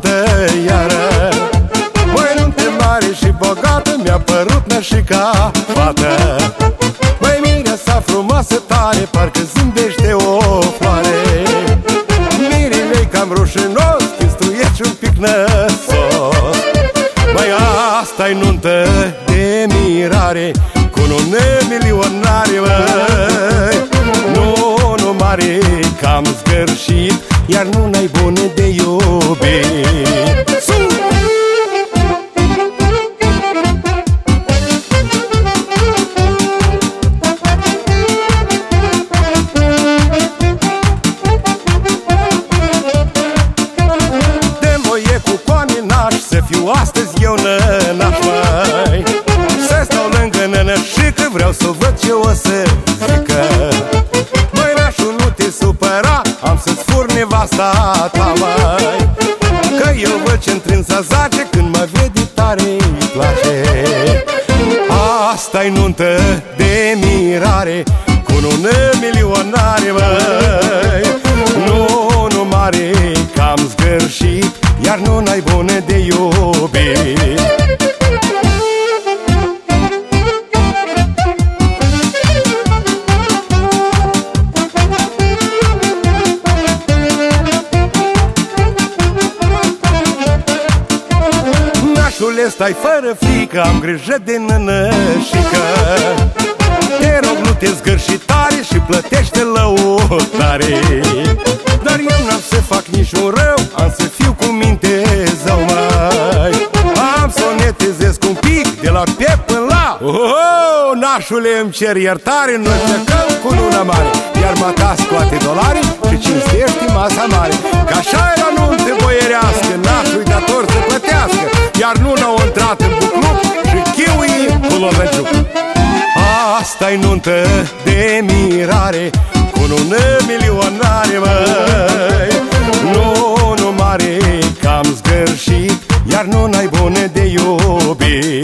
nuntă iară. Măi, nuntă mare și bogată, mi-a părut nășica fată. Măi, mireasa frumoasă tare, parcă zâmbește o floare. Mirile-i cam rușinos, chistuieți un pic năsos. Măi, asta-i nuntă de mirare, cu nună milionare, măi. Nu mare, cam zgârșit, iar nu n-ai bune de iubit. De-moie cu coaninaș, să fiu astăzi eu nănaș, măi. Să stau lângă nănășică, vreau să văd ce o să zică. Măi, nașul, nu te supăra, am să-ți fur nevasta ta, măi. Că eu văd ce întrânsa zace, când mă vede tare-i place. Asta-i nuntă de mirare, cu nună milionare, măi. Nu mare, cam zgârșit, iar nu n-ai bune de iubit. Nașule, stai fără frică, am grijă de nănășică. Te rog, nu te zgârși tare și plătește lăutare. Dar eu n-am să fac niciun rău, am să fiu cu minte zău, măi. Am să o netezesc un pic, de la piept până la nașule, îmi cer iertare, noi plecăm cu luna mare. Iar mata scoate dolari și cinstești masa mare. Că așa e la nuntă boierească, nașul-i dator să plătească. Iar luna a intrat în bucluc și chiuii cu lovăciuc. Asta-i nuntă de mirare, cu nună milionare, măi. Nu mare, cam zgârșit, iar nu n-ai bune de iubit.